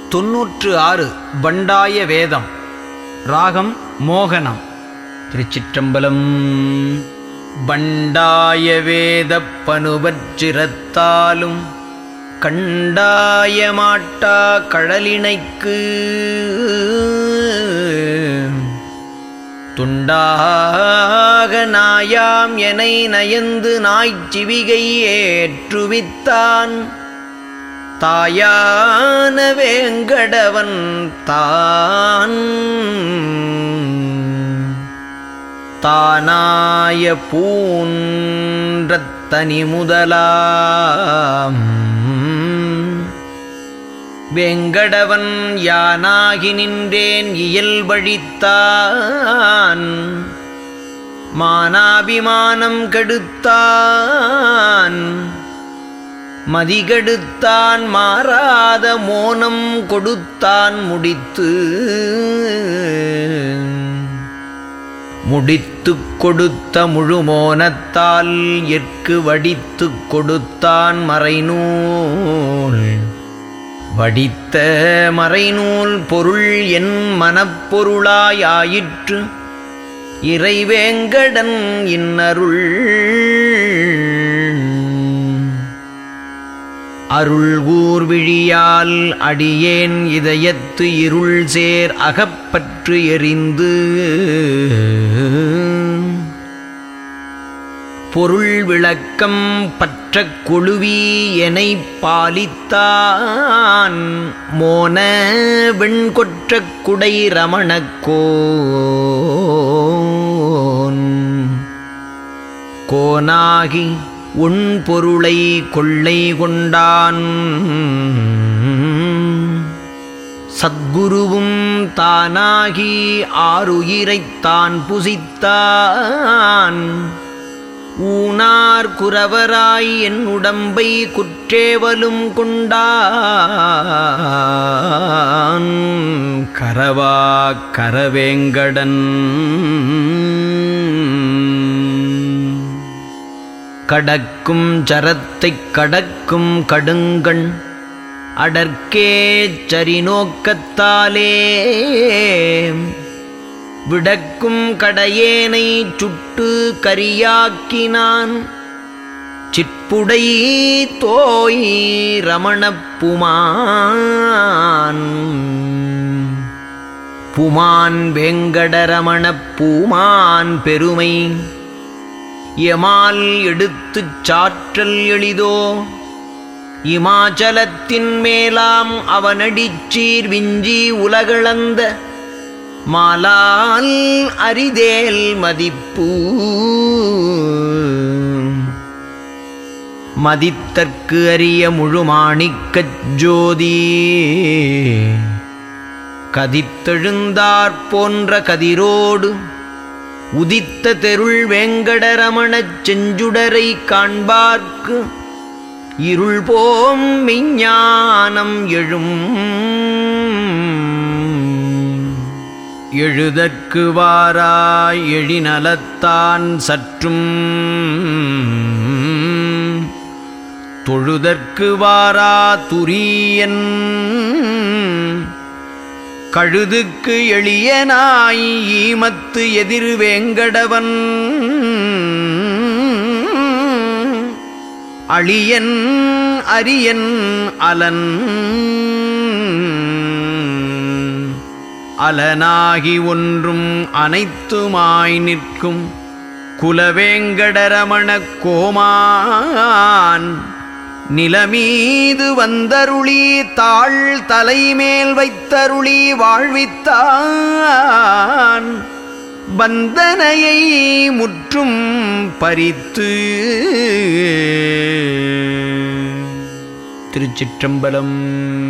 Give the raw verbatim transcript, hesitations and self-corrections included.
தொன்னூற்று ஆறு. பண்டாய வேதம். ராகம் மோகனம். திருச்சிற்றம்பலம். பண்டாய வேதப் பனுவற்றிரத்தாலும் கண்டாய மாட்டா கடலினைக்கு துண்டாக நாயாம் எனை நயந்து நாய்ச்சிவிகை ஏற்றுவித்தான் தாயான வேங்கடவன் தான் தானாய பூன்றத்தனி முதலாம் வேங்கடவன் யானாகி நின்றேன் இயல்பழித்தான் மானாபிமானம் கெடுத்தான் மதிகெடுத்தான் மாறாத மோனம் கொடுத்தான் முடித்து முடித்துக் கொடுத்த முழுமோனத்தால் எற்கு வடித்துக் கொடுத்தான் மறைநூல் வடித்த மறைநூல் பொருள் என் மனப்பொருளாயிற்று இறைவேங்கடன் இன்னருள் அருள் ஊர்விழியால் அடியேன் இதயத்து இருள் சேர் அகப்பற்று எரிந்து பொருள் விளக்கம் பற்ற கொழுவி எனைப் பாலித்தான் மோன வெண்கொற்ற குடை ரமணக்கோன் கோனாகி உன் பொருளை கொள்ளை கொண்டான் சத்குருவும் தானாகி ஆறுயிரைத்தான் புசித்தான் ஊனார் குரவராய் என் உடம்பை குற்றேவலும் கொண்டான் கரவா கரவேங்கடன் கடக்கும் சரத்தைக் கடக்கும் கடுங்கண் அடர்க்கே சரிநோக்கத்தாலே விடக்கும் கடையேனை சுட்டு கரியாக்கினான் சிற்புடை தோய் ரமணப்புமான் புமான் வேங்கடரமணப் பூமான் பெருமை எமால் எடுத்துச் சாற்றல் எளிதோ இமாச்சலத்தின் மேலாம் அவனடிச்சீர் விஞ்சி உலகளந்த மாலால் அரிதேல் மதிப்பு மதித்தற்கு அறிய முழுமாணிக்கச் ஜோதி கதித்தெழுந்தாற் போன்ற கதிரோடு உதித்த தெருள் வேங்கடரமணச் செஞ்சுடரை காண்பார்க்கு இருள் போம் மெய்ஞானம் எழும் எழுதற்கு வாராய் எழினலத்தான் சற்றும் தொழுதற்கு வாரா துரியன் கழுதுக்கு எளியனாய் ஈமத்து எதிர் வேங்கடவன் அளியன் அரியன் அலன் அலனாகி ஒன்றும் அனைத்துமாய் நிற்கும் குலவேங்கடரமணக் கோமான் நிலமீது வந்தருளி தாழ் தலைமேல் வைத்தருளி வாழ்வித்தான் பந்தனையை முற்றும் பறித்து. திருச்சிற்றம்பலம்.